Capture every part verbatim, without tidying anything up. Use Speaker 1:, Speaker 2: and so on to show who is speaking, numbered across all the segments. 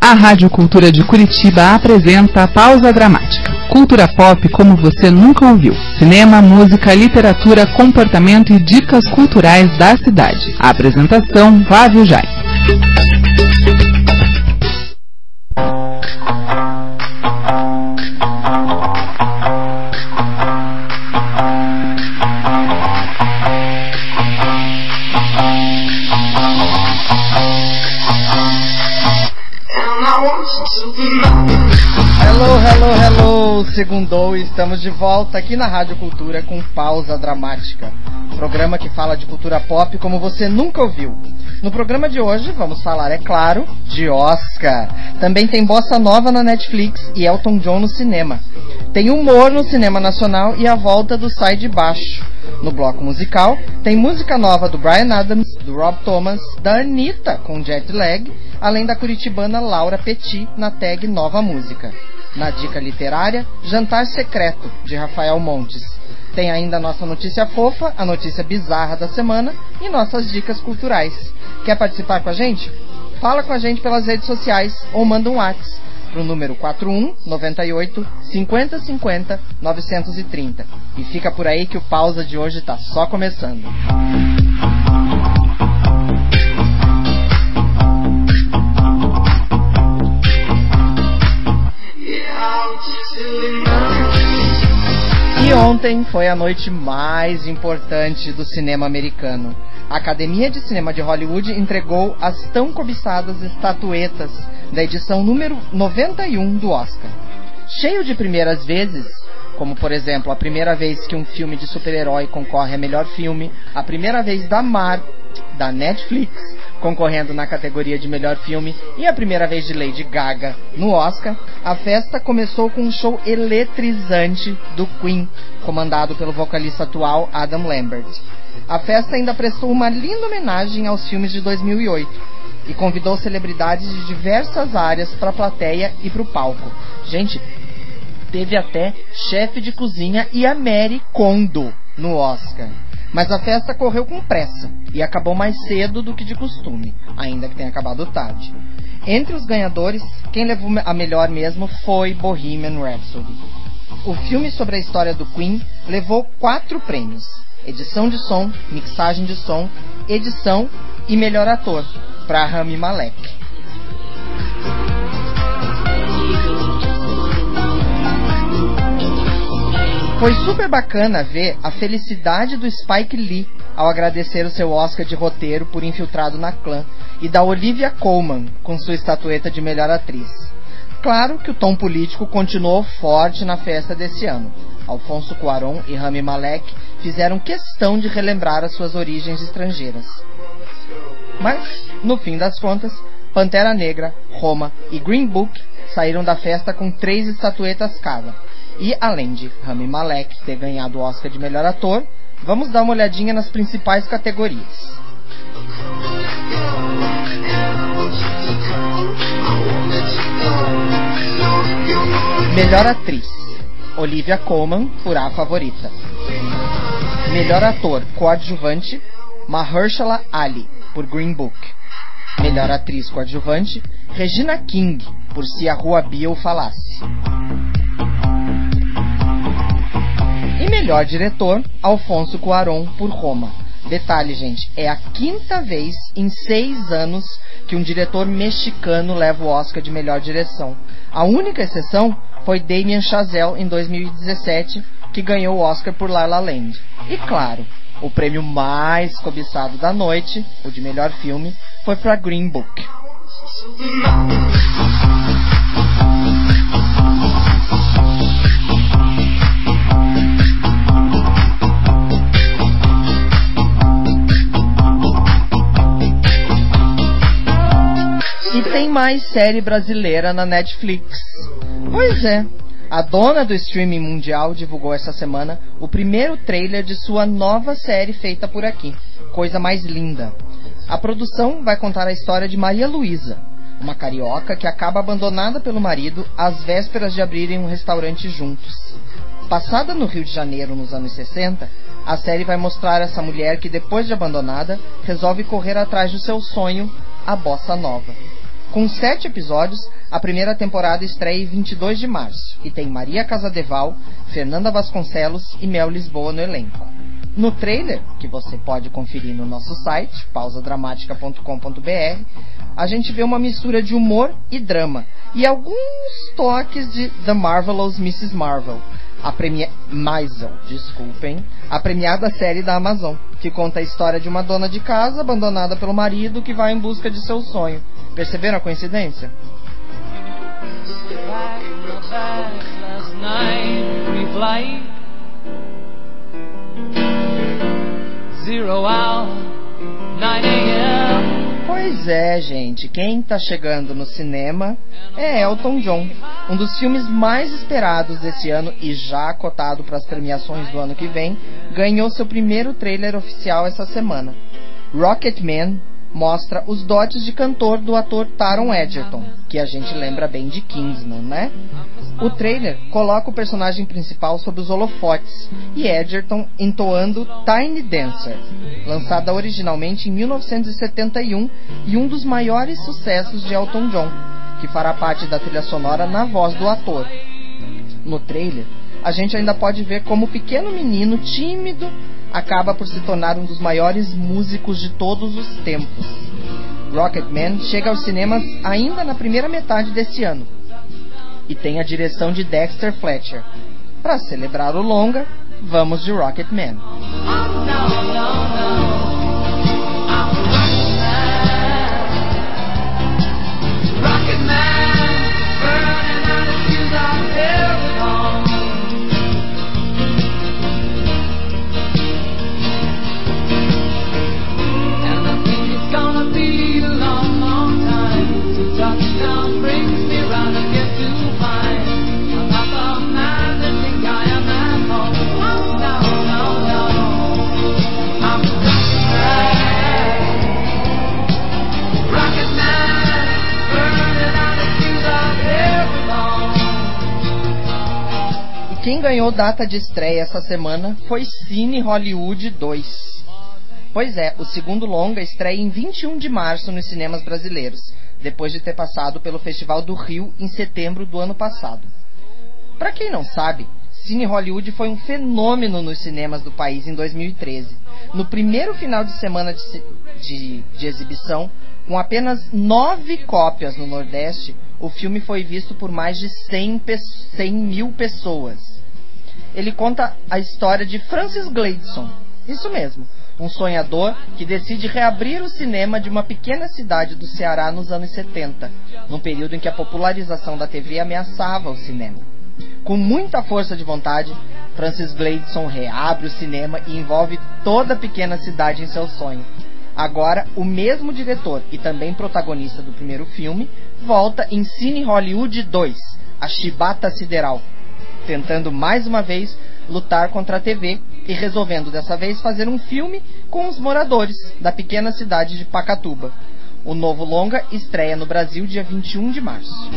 Speaker 1: A Rádio Cultura de Curitiba apresenta Pausa Dramática. Cultura pop como você nunca ouviu. Cinema, música, literatura, comportamento e dicas culturais da cidade. A apresentação, Flávio Jaime.
Speaker 2: Hello, hello, hello! Segundou e estamos de volta aqui na Rádio Cultura com Pausa Dramática, programa que fala de cultura pop como você nunca ouviu. No programa de hoje vamos falar, é claro, de Oscar. Também tem bossa nova na Netflix e Elton John no cinema. Tem humor no cinema nacional e a volta do Sai de Baixo. No bloco musical, tem música nova do Bryan Adams, do Rob Thomas, da Anitta com Jet Lag, além da curitibana Laura Petit na tag Nova Música. Na dica literária, Jantar Secreto, de Rafael Montes. Tem ainda a nossa notícia fofa, a notícia bizarra da semana e nossas dicas culturais. Quer participar com a gente? Fala com a gente pelas redes sociais ou manda um WhatsApp pro número quatro um nove oito cinco zero cinco zero nove três zero. E fica por aí que o Pausa de hoje tá só começando. E ontem foi a noite mais importante do cinema americano. A Academia de Cinema de Hollywood entregou as tão cobiçadas estatuetas da edição número noventa e um do Oscar. Cheio de primeiras vezes, como por exemplo a primeira vez que um filme de super-herói concorre a melhor filme, a primeira vez da Mar, da Netflix, concorrendo na categoria de melhor filme, e a primeira vez de Lady Gaga no Oscar, a festa começou com um show eletrizante do Queen, comandado pelo vocalista atual Adam Lambert. A festa ainda prestou uma linda homenagem aos filmes de dois mil e oito e convidou celebridades de diversas áreas para a plateia e para o palco. Gente, teve até chefe de cozinha e a Mary Kondo no Oscar. Mas a festa correu com pressa e acabou mais cedo do que de costume, ainda que tenha acabado tarde. Entre os ganhadores, quem levou a melhor mesmo foi Bohemian Rhapsody. O filme sobre a história do Queen levou quatro prêmios: edição de som, mixagem de som, edição e melhor ator, para Rami Malek. Foi super bacana ver a felicidade do Spike Lee ao agradecer o seu Oscar de roteiro por Infiltrado na Clã, e da Olivia Colman com sua estatueta de melhor atriz. Claro que o tom político continuou forte na festa desse ano. Alfonso Cuarón e Rami Malek fizeram questão de relembrar as suas origens estrangeiras. Mas, no fim das contas, Pantera Negra, Roma e Green Book saíram da festa com três estatuetas cada. E, além de Rami Malek ter ganhado o Oscar de melhor ator, vamos dar uma olhadinha nas principais categorias. Melhor atriz: Olivia Colman, por A Favorita. Melhor ator coadjuvante: Mahershala Ali, por Green Book. Melhor atriz coadjuvante: Regina King, por Se a Rua Biel Falasse. E melhor diretor: Alfonso Cuarón, por Roma. Detalhe, gente, é a quinta vez em seis anos que um diretor mexicano leva o Oscar de melhor direção. A única exceção foi Damien Chazelle em dois mil e dezessete, que ganhou o Oscar por La La Land. E claro, o prêmio mais cobiçado da noite, o de melhor filme, foi para Green Book. E tem mais série brasileira na Netflix. Pois é, a dona do streaming mundial divulgou essa semana o primeiro trailer de sua nova série feita por aqui, Coisa Mais Linda. A produção vai contar a história de Maria Luísa, uma carioca que acaba abandonada pelo marido às vésperas de abrirem um restaurante juntos. Passada no Rio de Janeiro nos anos sessenta, a série vai mostrar essa mulher que, depois de abandonada, resolve correr atrás do seu sonho, a bossa nova. Com sete episódios, a primeira temporada estreia em vinte e dois de março e tem Maria Casadeval, Fernanda Vasconcelos e Mel Lisboa no elenco. No trailer, que você pode conferir no nosso site, pausa dramática ponto com ponto b r, a gente vê uma mistura de humor e drama e alguns toques de The Marvelous missus Marvel, a premia... Maisel, desculpem, a premiada série da Amazon, que conta a história de uma dona de casa abandonada pelo marido que vai em busca de seu sonho. Perceberam a coincidência? Pois é, gente, quem tá chegando no cinema é Elton John, um dos filmes mais esperados desse ano e já cotado para as premiações do ano que vem, ganhou seu primeiro trailer oficial essa semana. Rocketman mostra os dotes de cantor do ator Taron Egerton, que a gente lembra bem de Kingsman, né? O trailer coloca o personagem principal sob os holofotes e Egerton entoando Tiny Dancer, lançada originalmente em mil novecentos e setenta e um e um dos maiores sucessos de Elton John, que fará parte da trilha sonora na voz do ator. No trailer, a gente ainda pode ver como o pequeno menino tímido acaba por se tornar um dos maiores músicos de todos os tempos. Rocketman chega aos cinemas ainda na primeira metade desse ano e tem a direção de Dexter Fletcher. Para celebrar o longa, vamos de Rocketman. Quem ganhou data de estreia essa semana foi Cine Hollywood dois. Pois é, o segundo longa estreia em vinte e um de março nos cinemas brasileiros, depois de ter passado pelo Festival do Rio em setembro do ano passado. Para quem não sabe, Cine Hollywood foi um fenômeno nos cinemas do país em dois mil e treze. No primeiro final de semana de, de, de exibição, com apenas nove cópias no Nordeste, o filme foi visto por mais de cem mil pessoas. Ele conta a história de Francis Gleason, isso mesmo, um sonhador que decide reabrir o cinema de uma pequena cidade do Ceará nos anos setenta, num período em que a popularização da T V ameaçava o cinema. Com muita força de vontade, Francis Gleason reabre o cinema e envolve toda a pequena cidade em seu sonho. Agora, o mesmo diretor e também protagonista do primeiro filme volta em Cine Hollywood dois, a Chibata Sideral, tentando mais uma vez lutar contra a T V e resolvendo dessa vez fazer um filme com os moradores da pequena cidade de Pacatuba. O novo longa estreia no Brasil dia vinte e um de março.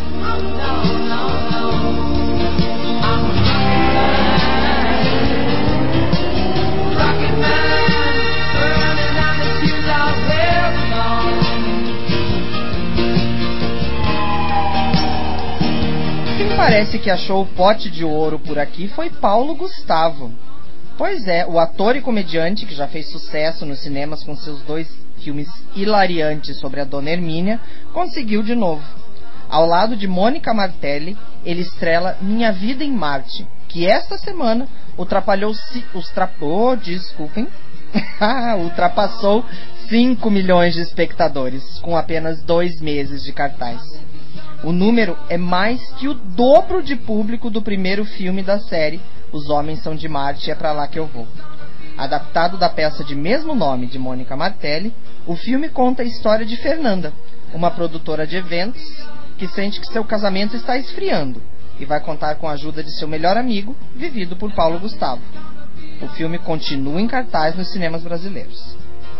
Speaker 2: Quem parece que achou o pote de ouro por aqui foi Paulo Gustavo. Pois é, o ator e comediante que já fez sucesso nos cinemas com seus dois filmes hilariantes sobre a Dona Hermínia, conseguiu de novo. Ao lado de Mônica Martelli, ele estrela Minha Vida em Marte, que esta semana ultrapassou, oh, desculpem, ultrapassou cinco milhões de espectadores, com apenas dois meses de cartaz. O número é mais que o dobro de público do primeiro filme da série, Os Homens São de Marte e É Pra Lá Que Eu Vou. Adaptado da peça de mesmo nome de Mônica Martelli, o filme conta a história de Fernanda, uma produtora de eventos que sente que seu casamento está esfriando e vai contar com a ajuda de seu melhor amigo, vivido por Paulo Gustavo. O filme continua em cartaz nos cinemas brasileiros.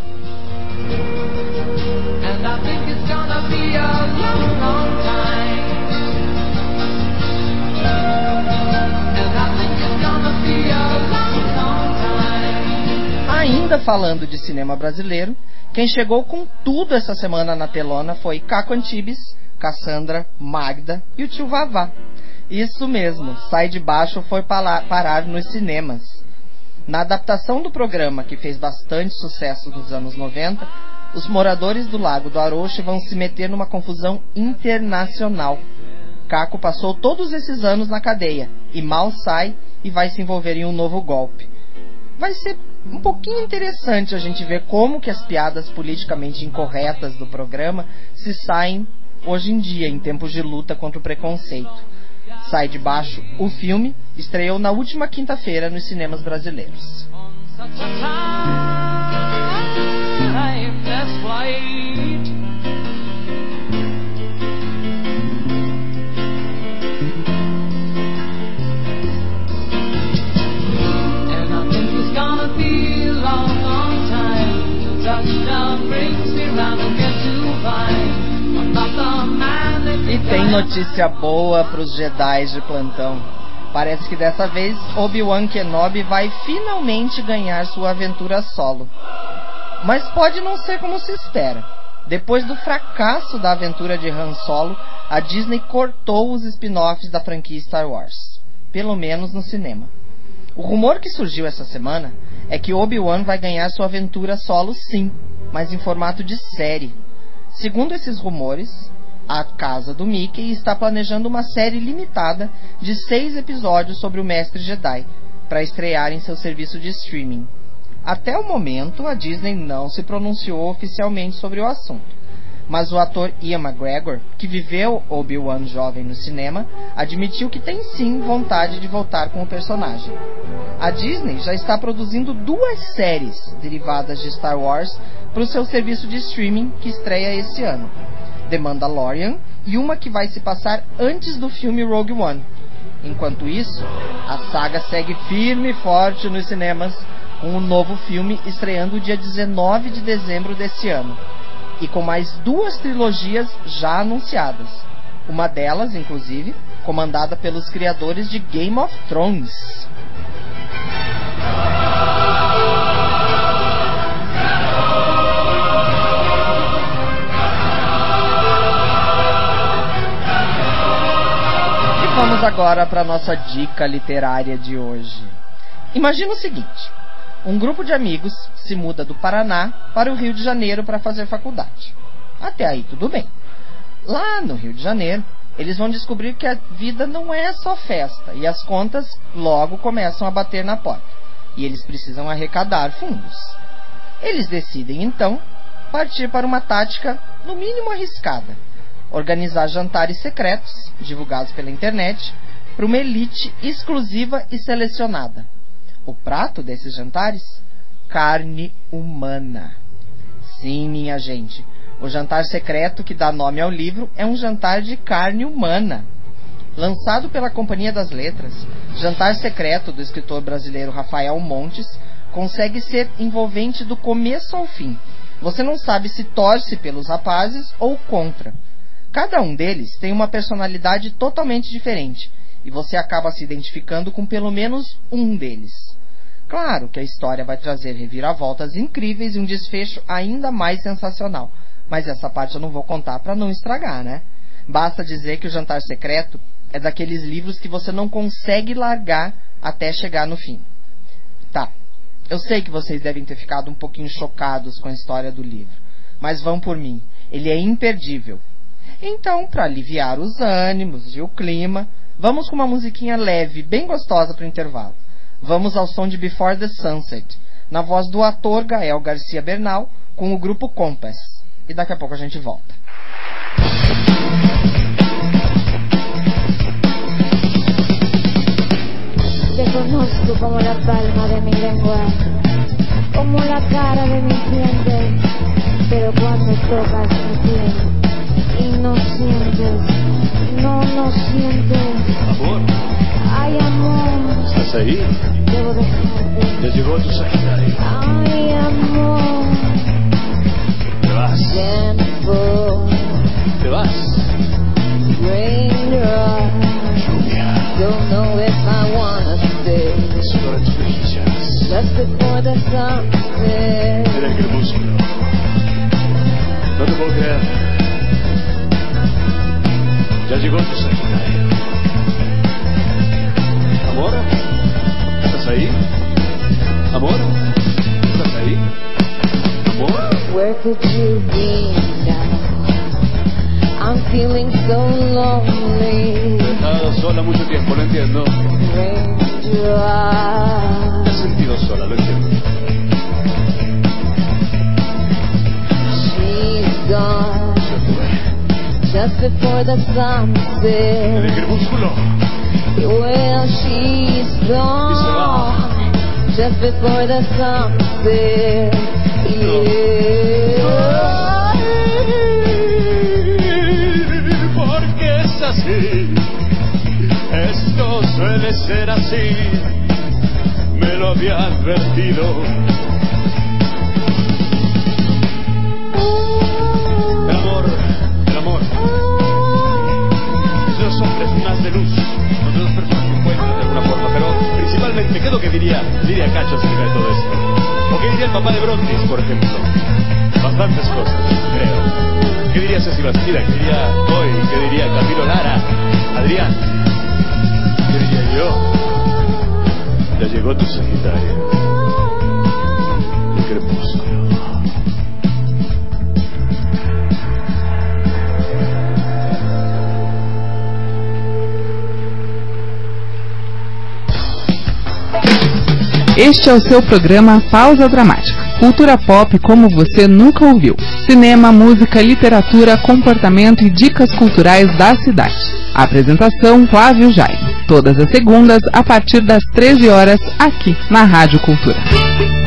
Speaker 2: And I think it's gonna be a long, long time. And I think it's gonna be a long, long time. Ainda falando de cinema brasileiro, quem chegou com tudo essa semana na telona foi Caco Antibes, Cassandra, Magda e o tio Vavá. Isso mesmo, Sai de Baixo foi parar nos cinemas. Na adaptação do programa, que fez bastante sucesso nos anos noventa, os moradores do Lago do Aroche vão se meter numa confusão internacional. Caco passou todos esses anos na cadeia e mal sai e vai se envolver em um novo golpe. Vai ser um pouquinho interessante a gente ver como que as piadas politicamente incorretas do programa se saem hoje em dia, em tempos de luta contra o preconceito. Sai de Baixo, o filme, estreou na última quinta-feira nos cinemas brasileiros. E tem notícia boa pros Jedi de plantão. Parece que dessa vez Obi-Wan Kenobi vai finalmente ganhar sua aventura solo. Mas pode não ser como se espera. Depois do fracasso da aventura de Han Solo, a Disney cortou os spin-offs da franquia Star Wars. Pelo menos no cinema. O rumor que surgiu essa semana é que Obi-Wan vai ganhar sua aventura solo sim, mas em formato de série. Segundo esses rumores, a casa do Mickey está planejando uma série limitada de seis episódios sobre o Mestre Jedi, para estrear em seu serviço de streaming. Até o momento, a Disney não se pronunciou oficialmente sobre o assunto. Mas o ator Ian McGregor, que viveu Obi-Wan jovem no cinema, admitiu que tem sim vontade de voltar com o personagem. A Disney já está produzindo duas séries derivadas de Star Wars para o seu serviço de streaming que estreia esse ano. The Mandalorian e uma que vai se passar antes do filme Rogue One. Enquanto isso, a saga segue firme e forte nos cinemas, com um novo filme estreando dia dezenove de dezembro desse ano. E com mais duas trilogias já anunciadas. Uma delas, inclusive, comandada pelos criadores de Game of Thrones. E vamos agora para a nossa dica literária de hoje. Imagina o seguinte: um grupo de amigos se muda do Paraná para o Rio de Janeiro para fazer faculdade. Até aí tudo bem. Lá no Rio de Janeiro, eles vão descobrir que a vida não é só festa e as contas logo começam a bater na porta. E eles precisam arrecadar fundos. Eles decidem então partir para uma tática no mínimo arriscada: organizar jantares secretos, divulgados pela internet, para uma elite exclusiva e selecionada. O prato desses jantares? Carne humana. Sim, minha gente, o jantar secreto que dá nome ao livro é um jantar de carne humana. Lançado pela Companhia das Letras, Jantar Secreto, do escritor brasileiro Rafael Montes, consegue ser envolvente do começo ao fim. Você não sabe se torce pelos rapazes ou contra. Cada um deles tem uma personalidade totalmente diferente, e você acaba se identificando com pelo menos um deles. Claro que a história vai trazer reviravoltas incríveis e um desfecho ainda mais sensacional, mas essa parte eu não vou contar para não estragar, né? Basta dizer que o Jantar Secreto é daqueles livros que você não consegue largar até chegar no fim. Tá, eu sei que vocês devem ter ficado um pouquinho chocados com a história do livro, mas vão por mim, ele é imperdível. Então, para aliviar os ânimos e o clima, vamos com uma musiquinha leve, bem gostosa para o intervalo. Vamos ao som de Before the Sunset, na voz do ator Gael Garcia Bernal, com o grupo Compass. E daqui a pouco a gente volta.
Speaker 3: Te conozco como la palma de mi lengua, como la cara de mi piel, pero cuando tocas mi piel y no sientes, no, no sientes.
Speaker 4: Amor.
Speaker 3: Ay, amor.
Speaker 4: ¿Estás ahí?
Speaker 3: Debo dejarte.
Speaker 4: Ya llegó tu Sagitario.
Speaker 3: Ay, amor.
Speaker 4: Te vas.
Speaker 3: Tiempo.
Speaker 4: Te vas.
Speaker 3: Raindrop.
Speaker 4: Lluvia.
Speaker 3: Don't know if I wanna stay.
Speaker 4: Solo las brillas.
Speaker 3: Just before the sunset.
Speaker 4: Era el crepúsculo. No te puedo creer. Ya llegó tu Sagitario. Amor, ¿estás ahí? Amor, ¿estás ahí? Amor.
Speaker 3: Where could you be now? I'm feeling so lonely.
Speaker 4: Te he dejado sola mucho tiempo, lo entiendo.
Speaker 3: Raindrops.
Speaker 4: Te has sentido sola, lo entiendo.
Speaker 3: She's gone
Speaker 4: Se fue.
Speaker 3: just before the
Speaker 4: En el
Speaker 3: sunset.
Speaker 4: crepúsculo.
Speaker 3: Well, she's gone just before the sunset. Yeah.
Speaker 4: Porque es así. Esto suele ser así. Me lo había advertido. El amor, el amor. Los hombres más de luz. Donde dos personas se encuentran de alguna forma. Pero principalmente, ¿qué es lo que diría, diría Cacho acerca de todo esto? ¿O qué diría el papá de Brontis, por ejemplo? Bastantes cosas, creo. ¿Qué diría Ceci Bastida? ¿Qué diría Toy? ¿Qué diría Camilo Lara? Adrián. ¿Qué diría yo? Ya llegó tu Sagitario. El crepúsculo.
Speaker 1: Este é o seu programa Pausa Dramática. Cultura pop como você nunca ouviu. Cinema, música, literatura, comportamento e dicas culturais da cidade. Apresentação Flávio Jaime. Todas as segundas, a partir das treze horas, aqui na Rádio Cultura.